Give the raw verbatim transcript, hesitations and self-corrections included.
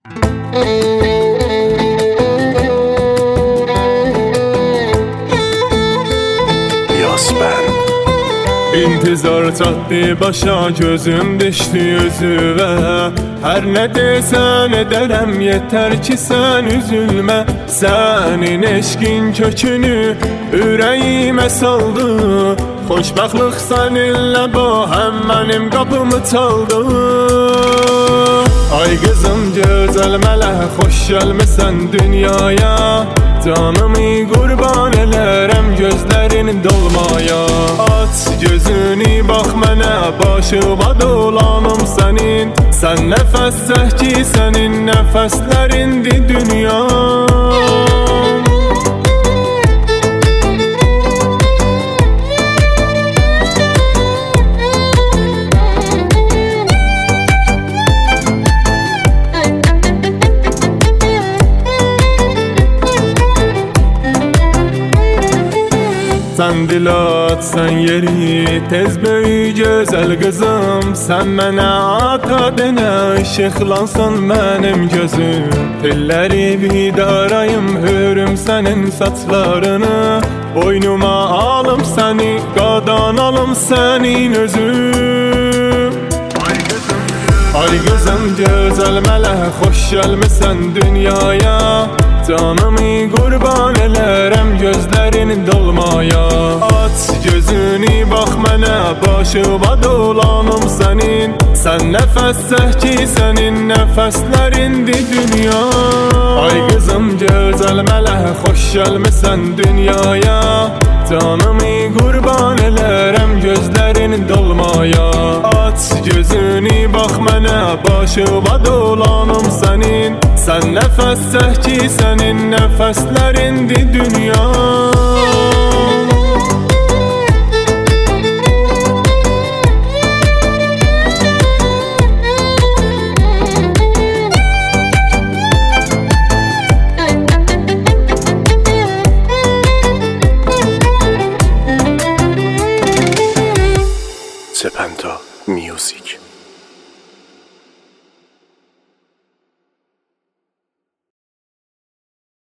İntizar çatdı başa, gözüm düştü özüve. Her ne desen ederim, yeter ki sen üzülme. Senin eşkin kökünü ürəyimə saldı. Xoşbəxtlik səninlə bu həm mənim qapımı çaldı. Ay qızım gözəl mələk, xoş gəlmisən dünyaya. Canımı qurban elərəm gözlərin dolmaya. Aç gözünü bax mənə, başıma dolanım sənin. Sən nəfəs çək ki sənin nəfəslərindir dünya. Sən dil at, sən yeri, tez böyü gözəl qızım. Sən mənə ata denə, işıqlansın mənim gözüm. Telləri vidarayım, hürüm sənin saçlarını. Boynuma alım səni, qadan alım sənin özüm. Ay qızım gözəl mələk, xoş gəlmisən dünyaya. Canımı qurban elərəm gözlərin dolmaya. Aç gözünü bax mənə, başıma dolanım sənin. Sən nəfəs çək ki sənin nəfəslərindir dünya. Ay qızım gözəl mələk, xoş gəlmisən dünyaya. Canımı qurban elərəm gözlərin dolmaya. Aç gözünü bax mənə, başıma dolanım sənin. Sən nəfəs çək ki sənin nəfəslərindir dünya. Sepento Music.